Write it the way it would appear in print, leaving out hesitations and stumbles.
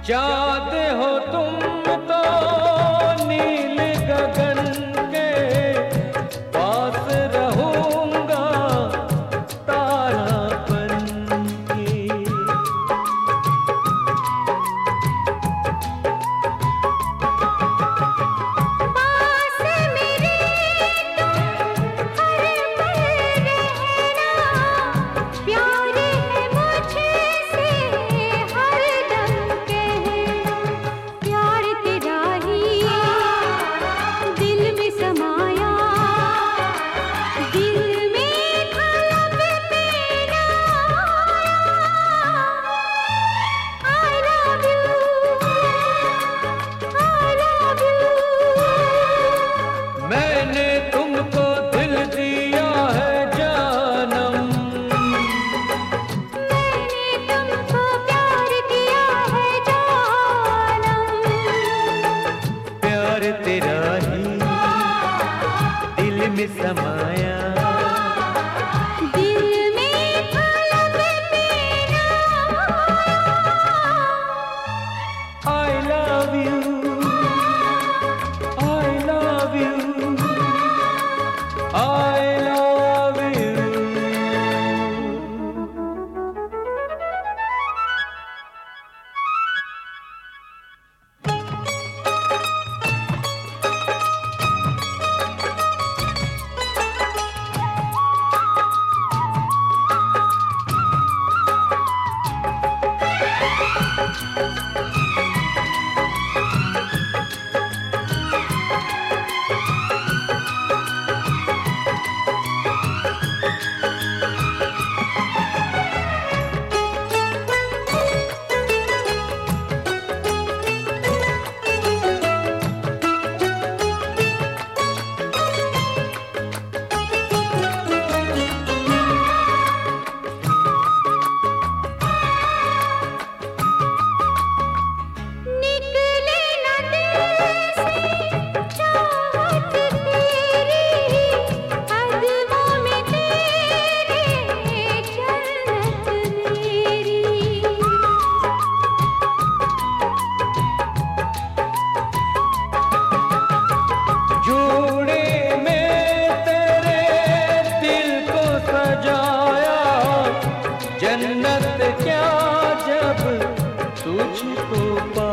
चाँद हो तुम तो नील गगन के पास रहूंगा तारा बन के। पास मेरे तुम हर पल रहना, प्यार है मुझसे हर दम कहना। प्यार तेरा ही दिल में समाया, दिल में खलब तेरा I love you, I love you। मैंने तुमको दिल दिया है जानम, मैंने तुमको प्यार किया है जानम। प्यार तेरा ही दिल में समाया, दिल में खलब तेरा I love you, I love you, I love you। निकले न दिल से चाहत तेरी, कदमों में तेरे जन्नत मेरी। जोड़े में तेरे दिल को सजाया, जन्नत क्या जब तुझको